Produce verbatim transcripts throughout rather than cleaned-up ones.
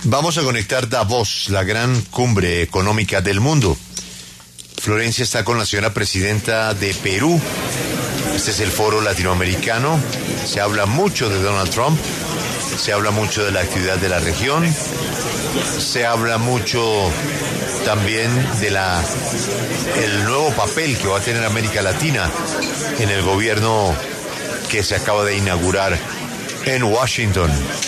Vamos a conectar Davos, la gran cumbre económica del mundo. Florencia está con la señora presidenta de Perú. Este es el foro latinoamericano. Se habla mucho de Donald Trump, se habla mucho de la actividad de la región, se habla mucho también de la el nuevo papel que va a tener América Latina en el gobierno que se acaba de inaugurar en Washington.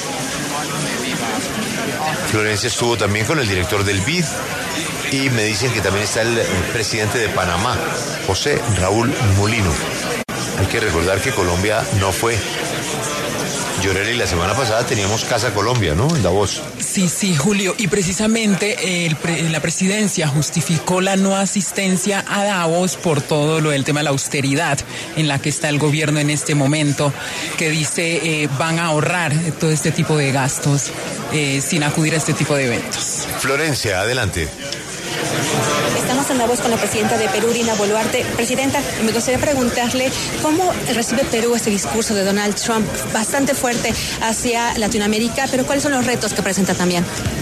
Florencia estuvo también con el director del B I D y me dicen que también está el presidente de Panamá, José Raúl Mulino. Hay que recordar que Colombia no fue. Yoreli, la semana pasada teníamos Casa Colombia, ¿no? En Davos. Sí, sí, Julio. Y precisamente el pre- la presidencia justificó la no asistencia a Davos por todo lo del tema de la austeridad en la que está el gobierno en este momento, que dice eh, van a ahorrar todo este tipo de gastos eh, sin acudir a este tipo de eventos. Florencia, adelante. Estamos en Davos con la presidenta de Perú, Dina Boluarte. Presidenta, me gustaría preguntarle cómo recibe Perú este discurso de Donald Trump bastante fuerte hacia Latinoamérica, pero cuáles son los retos que presenta también.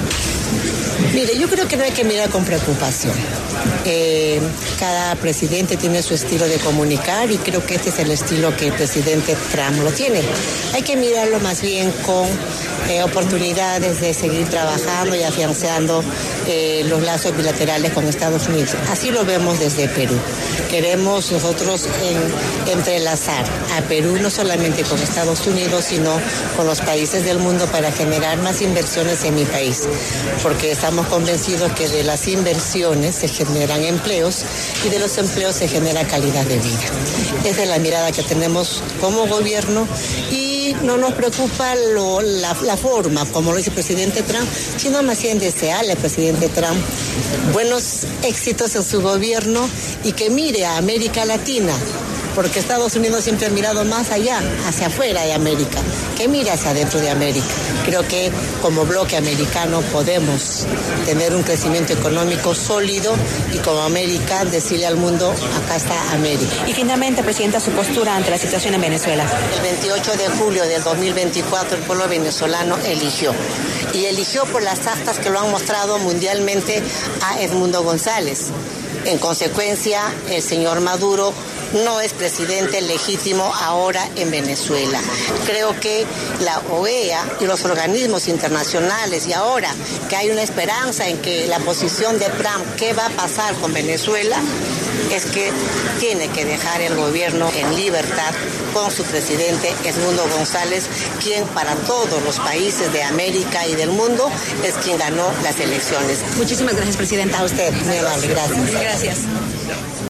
Mire, yo creo que no hay que mirar con preocupación. Eh, cada presidente tiene su estilo de comunicar y creo que este es el estilo que el presidente Trump lo tiene. Hay que mirarlo más bien con eh, oportunidades de seguir trabajando y afianzando eh, los lazos bilaterales con Estados Unidos. Así lo vemos desde Perú. Queremos nosotros en, entrelazar a Perú no solamente con Estados Unidos, sino con los países del mundo para generar más inversiones en mi país, porque estamos convencidos que de las inversiones se generan empleos y de los empleos se genera calidad de vida. Esa es la mirada que tenemos como gobierno y no nos preocupa lo, la, la forma, como lo dice el presidente Trump, sino más bien desearle al presidente Trump buenos éxitos en su gobierno y que mire a América Latina, porque Estados Unidos siempre ha mirado más allá, hacia afuera de América, que mira hacia adentro de América. Creo que como bloque americano podemos tener un crecimiento económico sólido y como América decirle al mundo, acá está América. Y finalmente, presidenta, su postura ante la situación en Venezuela. El veintiocho de julio del dos mil veinticuatro el pueblo venezolano eligió. Y eligió por las actas que lo han mostrado mundialmente a Edmundo González. En consecuencia, el señor Maduro no es presidente legítimo ahora en Venezuela. Creo que la O E A y los organismos internacionales, y ahora que hay una esperanza en que la posición de Trump, ¿qué va a pasar con Venezuela?, es que tiene que dejar el gobierno en libertad con su presidente Edmundo González, quien para todos los países de América y del mundo es quien ganó las elecciones. Muchísimas gracias, presidenta. A usted, muy amable, gracias. Gracias.